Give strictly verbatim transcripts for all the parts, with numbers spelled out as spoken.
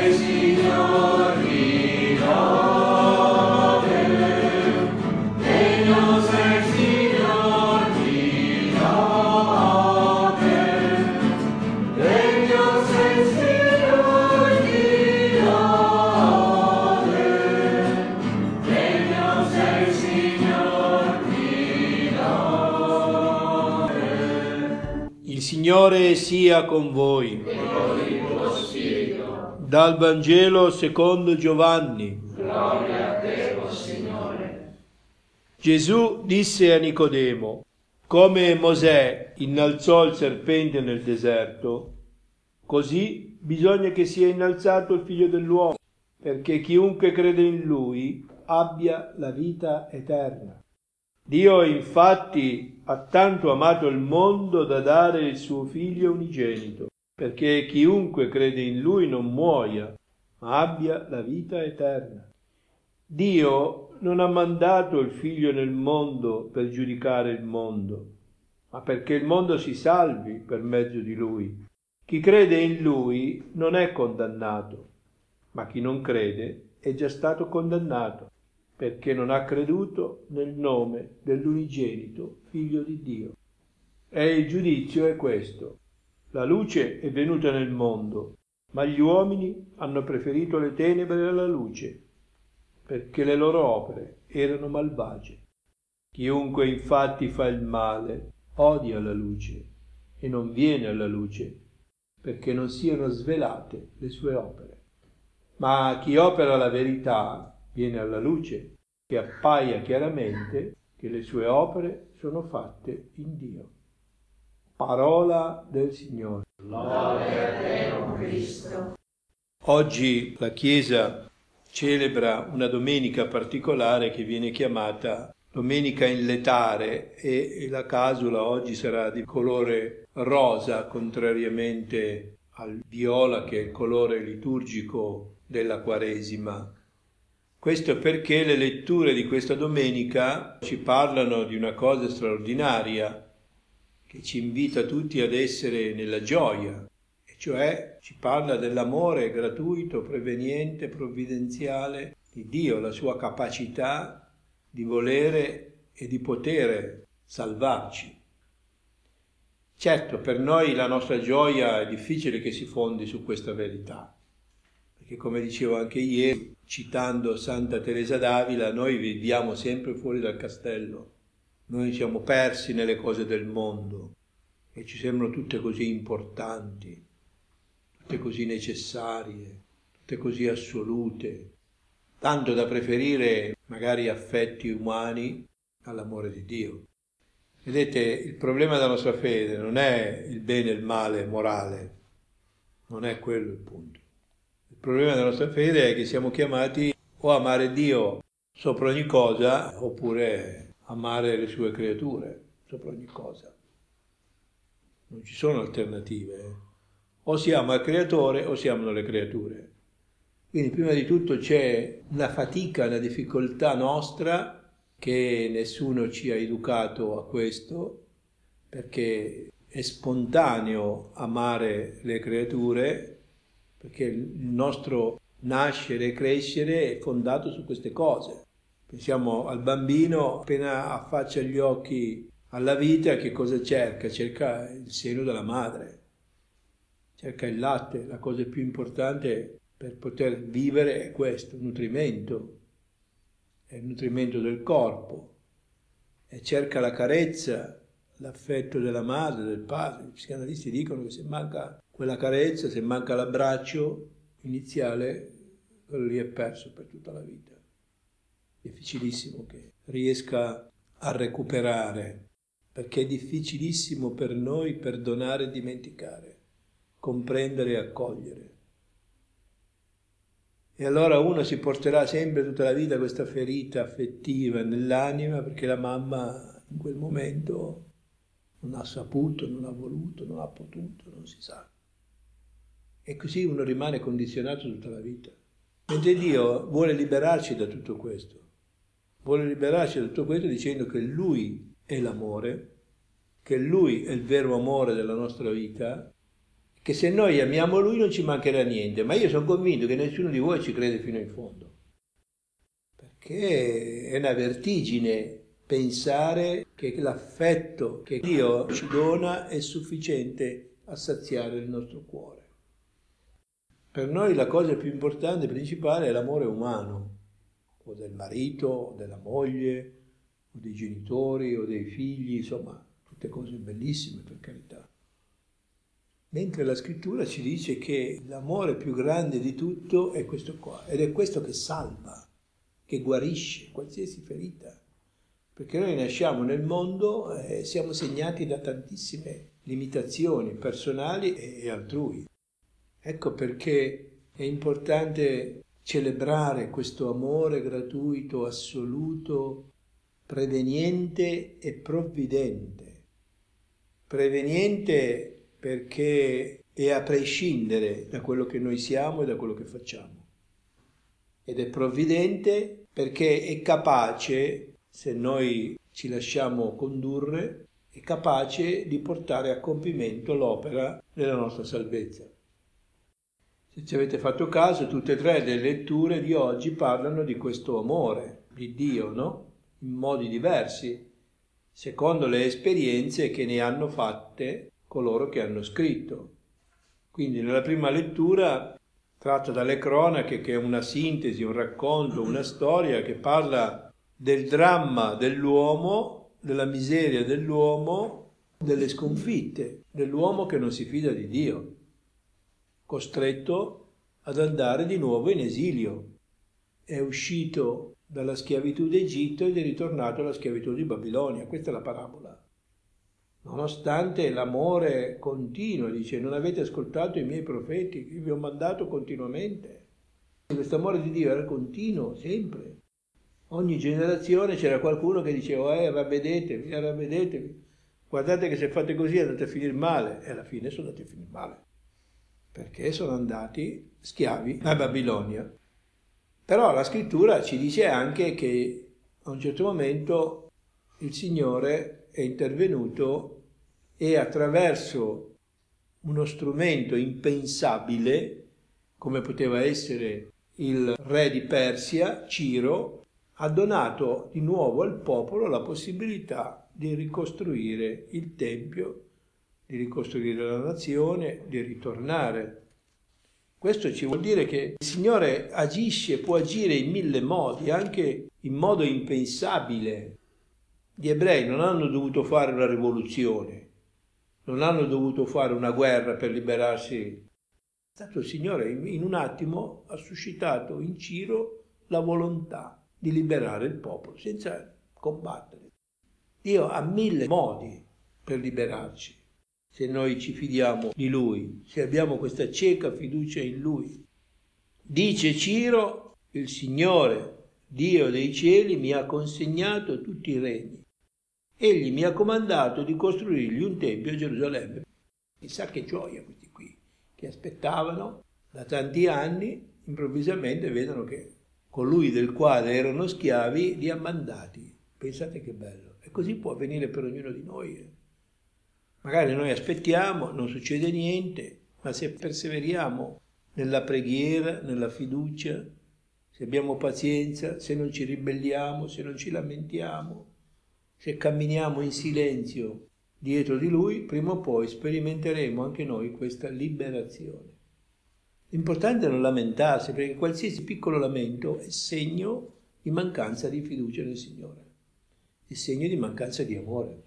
Signore sia con voi. E con il tuo spirito. Dal Vangelo secondo Giovanni. Gloria a te, o Signore. Gesù disse a Nicodemo: come Mosè innalzò il serpente nel deserto, così bisogna che sia innalzato il Figlio dell'uomo, perché chiunque crede in Lui abbia la vita eterna. Dio infatti ha tanto amato il mondo da dare il suo Figlio unigenito, perché chiunque crede in Lui non muoia, ma abbia la vita eterna. Dio non ha mandato il Figlio nel mondo per giudicare il mondo, ma perché il mondo si salvi per mezzo di Lui. Chi crede in Lui non è condannato, ma chi non crede è già stato condannato, perché non ha creduto nel nome dell'unigenito Figlio di Dio. E il giudizio è questo: la luce è venuta nel mondo, ma gli uomini hanno preferito le tenebre alla luce, perché le loro opere erano malvagie. Chiunque infatti fa il male odia la luce e non viene alla luce, perché non siano svelate le sue opere. Ma chi opera la verità viene alla luce, che appaia chiaramente che le sue opere sono fatte in Dio. Parola del Signore. Gloria a te, o Cristo. Oggi la Chiesa celebra una domenica particolare che viene chiamata Domenica in letare, e la casula oggi sarà di colore rosa, contrariamente al viola che è il colore liturgico della Quaresima. Questo perché le letture di questa domenica ci parlano di una cosa straordinaria che ci invita tutti ad essere nella gioia, e cioè ci parla dell'amore gratuito, preveniente, provvidenziale di Dio, la sua capacità di volere e di potere salvarci. Certo, per noi la nostra gioia è difficile che si fondi su questa verità, perché come dicevo anche ieri, citando Santa Teresa d'Avila, noi viviamo sempre fuori dal castello, noi siamo persi nelle cose del mondo e ci sembrano tutte così importanti, tutte così necessarie, tutte così assolute, tanto da preferire magari affetti umani all'amore di Dio. Vedete, il problema della nostra fede non è il bene e il male morale, non è quello il punto. Il problema della nostra fede è che siamo chiamati o a amare Dio sopra ogni cosa, oppure amare le sue creature sopra ogni cosa. Non ci sono alternative. Eh? O si ama il creatore o si amano le creature. Quindi prima di tutto c'è una fatica, una difficoltà nostra, che nessuno ci ha educato a questo, perché è spontaneo amare le creature, perché il nostro nascere e crescere è fondato su queste cose. Pensiamo al bambino, appena affaccia gli occhi alla vita, che cosa cerca? Cerca il seno della madre, cerca il latte. La cosa più importante per poter vivere è questo, nutrimento, è il nutrimento del corpo, e cerca la carezza, l'affetto della madre, del padre. I psicanalisti dicono che se manca quella carezza, se manca l'abbraccio iniziale, quello lì è perso per tutta la vita. Difficilissimo che riesca a recuperare, perché è difficilissimo per noi perdonare e dimenticare, comprendere e accogliere. E allora uno si porterà sempre tutta la vita questa ferita affettiva nell'anima, perché la mamma in quel momento non ha saputo, non ha voluto, non ha potuto, non si sa. E così uno rimane condizionato tutta la vita. Mentre Dio vuole liberarci da tutto questo. Vuole liberarci da tutto questo dicendo che Lui è l'amore, che Lui è il vero amore della nostra vita, che se noi amiamo Lui non ci mancherà niente, ma io sono convinto che nessuno di voi ci crede fino in fondo, perché è una vertigine pensare che l'affetto che Dio ci dona è sufficiente a saziare il nostro cuore. Per noi la cosa più importante, principale, è l'amore umano, o del marito, o della moglie, o dei genitori, o dei figli, insomma, tutte cose bellissime, per carità. Mentre la scrittura ci dice che l'amore più grande di tutto è questo qua, ed è questo che salva, che guarisce qualsiasi ferita. Perché noi nasciamo nel mondo e siamo segnati da tantissime limitazioni personali e altrui. Ecco perché è importante celebrare questo amore gratuito, assoluto, preveniente e provvidente. Preveniente perché è a prescindere da quello che noi siamo e da quello che facciamo. Ed è provvidente perché è capace, se noi ci lasciamo condurre, è capace di portare a compimento l'opera della nostra salvezza. Se ci avete fatto caso, tutte e tre le letture di oggi parlano di questo amore di Dio, no? In modi diversi, secondo le esperienze che ne hanno fatte coloro che hanno scritto. Quindi nella prima lettura, tratta dalle cronache, che è una sintesi, un racconto, una storia che parla del dramma dell'uomo, della miseria dell'uomo, delle sconfitte dell'uomo che non si fida di Dio, costretto ad andare di nuovo in esilio. È uscito dalla schiavitù d'Egitto ed è ritornato alla schiavitù di Babilonia. Questa è la parabola. Nonostante l'amore continuo, dice, non avete ascoltato i miei profeti, io vi ho mandato continuamente. Questo amore di Dio era continuo, sempre. Ogni generazione c'era qualcuno che diceva, eh, ravvedetevi, eh, ravvedetevi. Guardate che se fate così andate a finire male. E alla fine sono andati a finire male, perché sono andati schiavi a Babilonia. Però la scrittura ci dice anche che a un certo momento il Signore è intervenuto e attraverso uno strumento impensabile, come poteva essere il re di Persia, Ciro, ha donato di nuovo al popolo la possibilità di ricostruire il Tempio, di ricostruire la nazione, di ritornare. Questo ci vuol dire che il Signore agisce, può agire in mille modi, anche in modo impensabile. Gli ebrei non hanno dovuto fare una rivoluzione, non hanno dovuto fare una guerra per liberarsi. È stato il Signore, in un attimo, ha suscitato in Ciro la volontà di liberare il popolo, senza combattere. Dio ha mille modi per liberarci, se noi ci fidiamo di Lui, se abbiamo questa cieca fiducia in Lui. Dice Ciro, il Signore, Dio dei cieli, mi ha consegnato tutti i regni. Egli mi ha comandato di costruirgli un tempio a Gerusalemme. Chissà che gioia questi qui, che aspettavano da tanti anni, improvvisamente vedono che colui del quale erano schiavi li ha mandati. Pensate che bello. E così può avvenire per ognuno di noi. Eh. Magari noi aspettiamo, non succede niente, ma se perseveriamo nella preghiera, nella fiducia, se abbiamo pazienza, se non ci ribelliamo, se non ci lamentiamo, se camminiamo in silenzio dietro di Lui, prima o poi sperimenteremo anche noi questa liberazione. L'importante è non lamentarsi, perché qualsiasi piccolo lamento è segno di mancanza di fiducia nel Signore, è segno di mancanza di amore.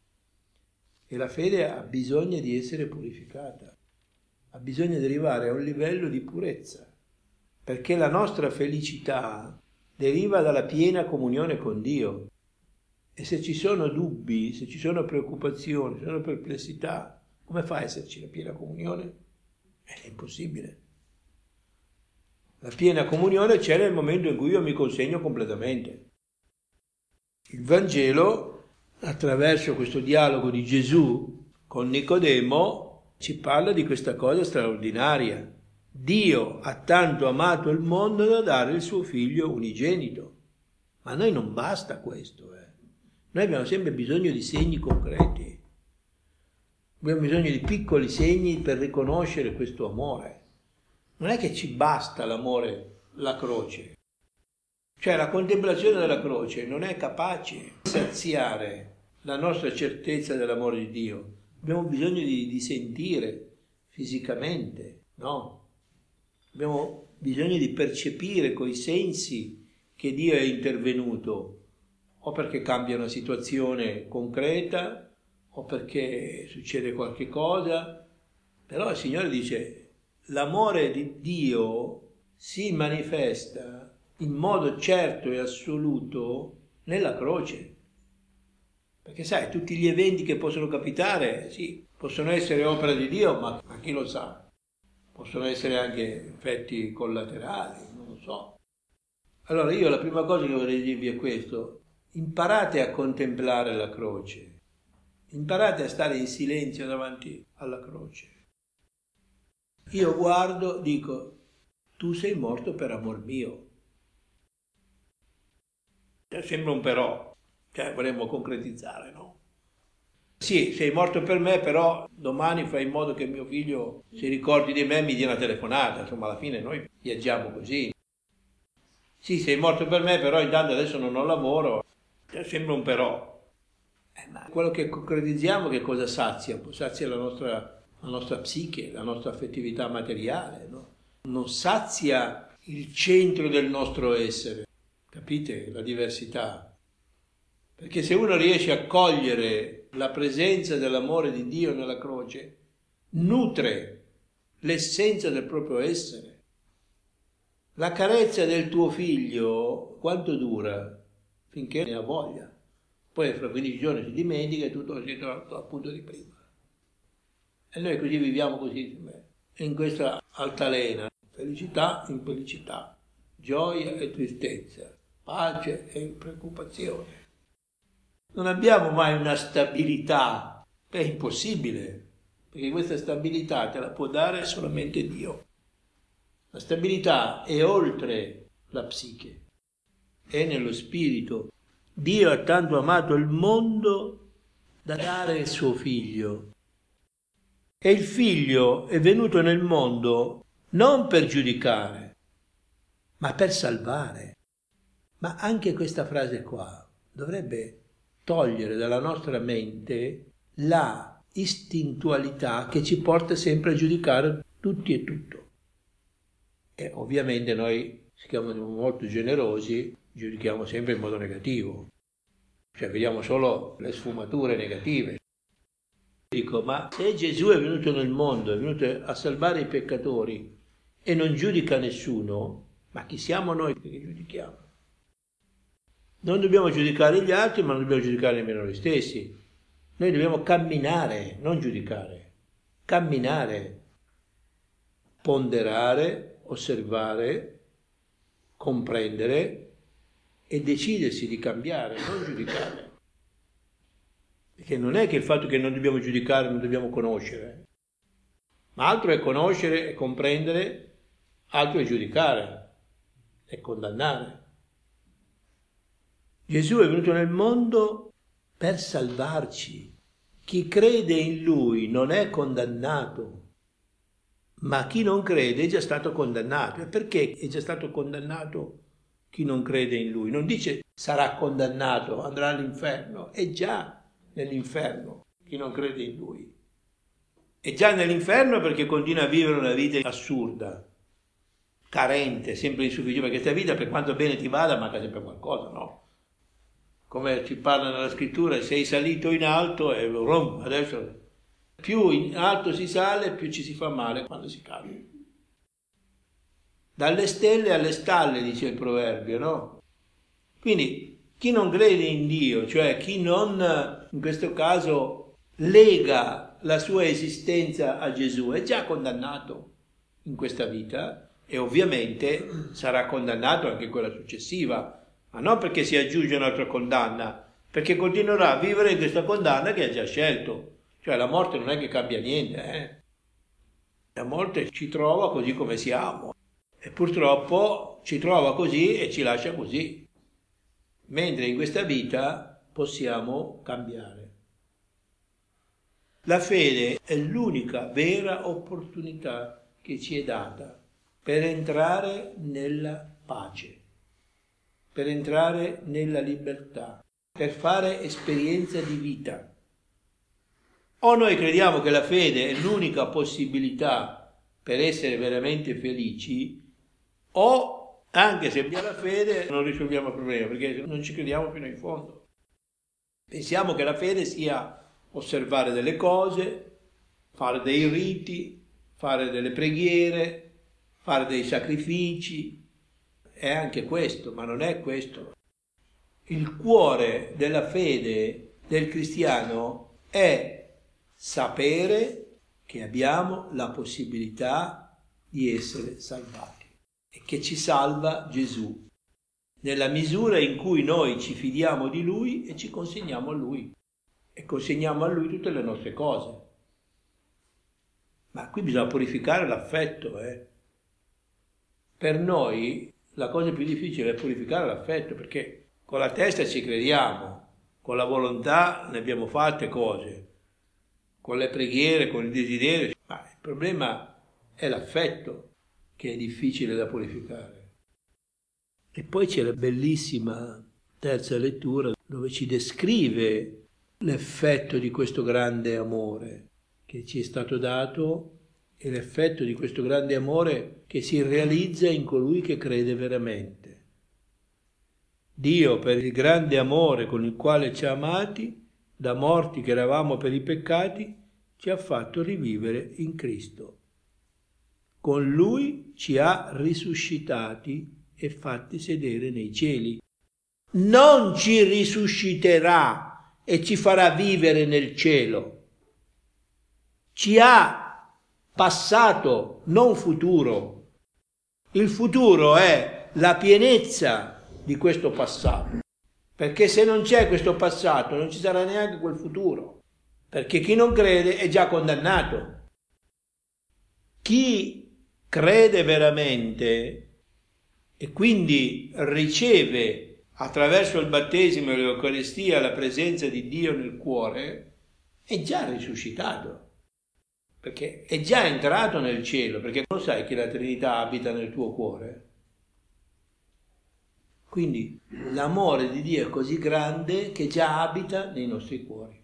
E la fede ha bisogno di essere purificata, ha bisogno di arrivare a un livello di purezza, perché la nostra felicità deriva dalla piena comunione con Dio. E se ci sono dubbi, se ci sono preoccupazioni, se ci sono perplessità, come fa a esserci la piena comunione? È impossibile. La piena comunione c'è nel momento in cui io mi consegno completamente. Il Vangelo, attraverso questo dialogo di Gesù con Nicodemo, ci parla di questa cosa straordinaria. Dio ha tanto amato il mondo da dare il suo figlio unigenito. Ma a noi non basta questo, eh. Noi abbiamo sempre bisogno di segni concreti. Abbiamo bisogno di piccoli segni per riconoscere questo amore. Non è che ci basta l'amore, la croce. Cioè la contemplazione della croce non è capace di saziare la nostra certezza dell'amore di Dio. Abbiamo bisogno di, di sentire fisicamente, no? Abbiamo bisogno di percepire coi sensi che Dio è intervenuto, o perché cambia una situazione concreta, o perché succede qualche cosa. Però il Signore dice, l'amore di Dio si manifesta in modo certo e assoluto nella croce. Perché sai, tutti gli eventi che possono capitare, sì, possono essere opera di Dio, ma, ma chi lo sa? Possono essere anche effetti collaterali, non lo so. Allora io la prima cosa che vorrei dirvi è questo: imparate a contemplare la croce, imparate a stare in silenzio davanti alla croce. Io guardo, dico, tu sei morto per amor mio. Cioè, sembra un però, cioè vorremmo concretizzare, no? Sì, sei morto per me, però domani fai in modo che mio figlio si ricordi di me e mi dia una telefonata. Insomma, alla fine noi viaggiamo così. Sì, sei morto per me, però intanto adesso non ho lavoro. Cioè, sembra un però. Eh, ma quello che concretizziamo che cosa sazia? Sazia la nostra, la nostra psiche, la nostra affettività materiale, no? Non sazia il centro del nostro essere. Capite la diversità? Perché se uno riesce a cogliere la presenza dell'amore di Dio nella croce, nutre l'essenza del proprio essere. La carezza del tuo figlio, quanto dura? Finché ne ha voglia. Poi fra quindici giorni si dimentica e tutto si torna al punto di prima. E noi così viviamo così, in questa altalena, felicità, infelicità, gioia e tristezza, pace e preoccupazione. Non abbiamo mai una stabilità, è impossibile, perché questa stabilità te la può dare solamente Dio. La stabilità è oltre la psiche, è nello spirito. Dio ha tanto amato il mondo da dare il suo figlio. E il figlio è venuto nel mondo non per giudicare, ma per salvare. Ma anche questa frase qua dovrebbe togliere dalla nostra mente la istintualità che ci porta sempre a giudicare tutti e tutto. E ovviamente noi siamo molto generosi, giudichiamo sempre in modo negativo, cioè vediamo solo le sfumature negative. Dico, ma se Gesù è venuto nel mondo, è venuto a salvare i peccatori e non giudica nessuno, ma chi siamo noi che giudichiamo? Non dobbiamo giudicare gli altri, ma non dobbiamo giudicare nemmeno noi stessi. Noi dobbiamo camminare, non giudicare. Camminare, ponderare, osservare, comprendere e decidersi di cambiare, non giudicare. Perché non è che il fatto che non dobbiamo giudicare, non dobbiamo conoscere. Ma altro è conoscere e comprendere, altro è giudicare e condannare. Gesù è venuto nel mondo per salvarci. Chi crede in Lui non è condannato, ma chi non crede è già stato condannato. E perché è già stato condannato chi non crede in Lui? Non dice sarà condannato, andrà all'inferno, è già nell'inferno chi non crede in Lui. È già nell'inferno perché continua a vivere una vita assurda, carente, sempre insufficiente, perché questa vita, per quanto bene ti vada, manca sempre qualcosa, no? Come ci parla nella scrittura, sei salito in alto e rom, adesso più in alto si sale, più ci si fa male quando si cade. Dalle stelle alle stalle, dice il proverbio, no? Quindi chi non crede in Dio, cioè chi non, in questo caso, lega la sua esistenza a Gesù, è già condannato in questa vita e ovviamente sarà condannato anche in quella successiva. Ma non perché si aggiunge un'altra condanna, perché continuerà a vivere in questa condanna che ha già scelto. Cioè la morte non è che cambia niente, eh? La morte ci trova così come siamo e purtroppo ci trova così e ci lascia così. Mentre in questa vita possiamo cambiare. La fede è l'unica vera opportunità che ci è data per entrare nella pace, per entrare nella libertà, per fare esperienza di vita. O noi crediamo che la fede è l'unica possibilità per essere veramente felici, o anche se abbiamo la fede non risolviamo il problema, perché non ci crediamo fino in fondo. Pensiamo che la fede sia osservare delle cose, fare dei riti, fare delle preghiere, fare dei sacrifici. È anche questo, ma non è questo. Il cuore della fede del cristiano è sapere che abbiamo la possibilità di essere salvati e che ci salva Gesù, nella misura in cui noi ci fidiamo di Lui e ci consegniamo a Lui e consegniamo a Lui tutte le nostre cose. Ma qui bisogna purificare l'affetto. Eh. Per noi la cosa più difficile è purificare l'affetto, perché con la testa ci crediamo, con la volontà ne abbiamo fatte cose, con le preghiere, con il desiderio, ma il problema è l'affetto che è difficile da purificare. E poi c'è la bellissima terza lettura dove ci descrive l'effetto di questo grande amore che ci è stato dato e l'effetto di questo grande amore che si realizza in colui che crede veramente. Dio, per il grande amore con il quale ci ha amati, da morti che eravamo per i peccati, ci ha fatto rivivere in Cristo. Con Lui ci ha risuscitati e fatti sedere nei cieli. Non ci risusciterà e ci farà vivere nel cielo. Ci ha passato, non futuro. Il futuro è la pienezza di questo passato, perché se non c'è questo passato non ci sarà neanche quel futuro, perché chi non crede è già condannato. Chi crede veramente e quindi riceve attraverso il battesimo e l'Eucaristia la presenza di Dio nel cuore, è già risuscitato, perché è già entrato nel cielo, perché non sai che la Trinità abita nel tuo cuore. Quindi l'amore di Dio è così grande che già abita nei nostri cuori.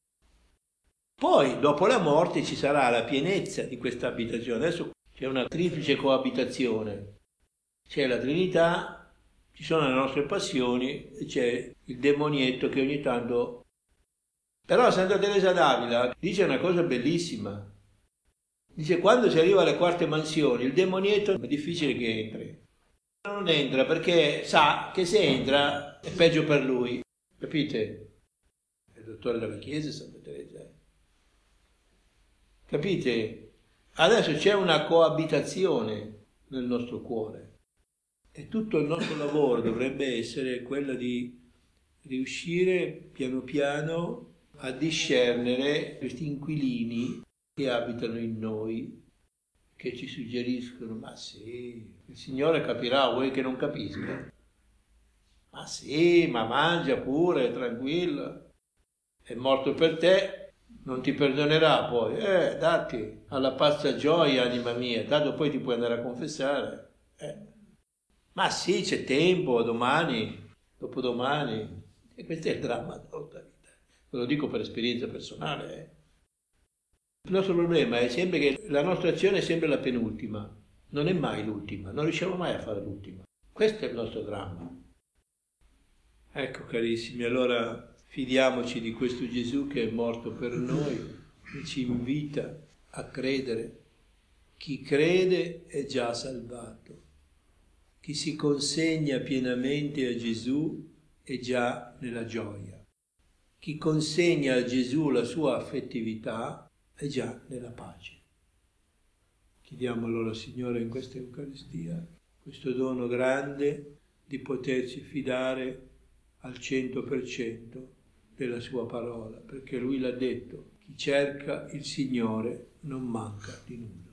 Poi, dopo la morte, ci sarà la pienezza di questa abitazione. Adesso c'è una triplice coabitazione. C'è la Trinità, ci sono le nostre passioni e c'è il demonietto che ogni tanto... Però Santa Teresa d'Avila dice una cosa bellissima. Dice, quando si arriva alle quarte mansioni, il demonietto è difficile che entri. Non entra perché sa che se entra è peggio per lui. Capite? È il dottore della Chiesa, Santa Teresa. Capite? Adesso c'è una coabitazione nel nostro cuore. E tutto il nostro lavoro dovrebbe essere quello di riuscire piano piano a discernere questi inquilini che abitano in noi, che ci suggeriscono, ma sì, il Signore capirà, vuoi che non capisca? Ma sì, ma mangia pure, tranquillo, è morto per te, non ti perdonerà poi. Eh, datti alla pazza gioia, anima mia, tanto poi ti puoi andare a confessare. Eh. Ma sì, c'è tempo, domani, dopodomani. E questo è il dramma della nostra vita. Ve lo dico per esperienza personale. Eh. Il nostro problema è sempre che la nostra azione è sempre la penultima, non è mai l'ultima, non riusciamo mai a fare l'ultima. Questo è il nostro dramma. Ecco, carissimi, allora fidiamoci di questo Gesù che è morto per noi e ci invita a credere. Chi crede è già salvato. Chi si consegna pienamente a Gesù è già nella gioia. Chi consegna a Gesù la sua affettività è già nella pace. Chiediamo allora, Signore, in questa Eucaristia, questo dono grande di poterci fidare al cento per cento della sua parola, perché Lui l'ha detto, chi cerca il Signore non manca di nulla.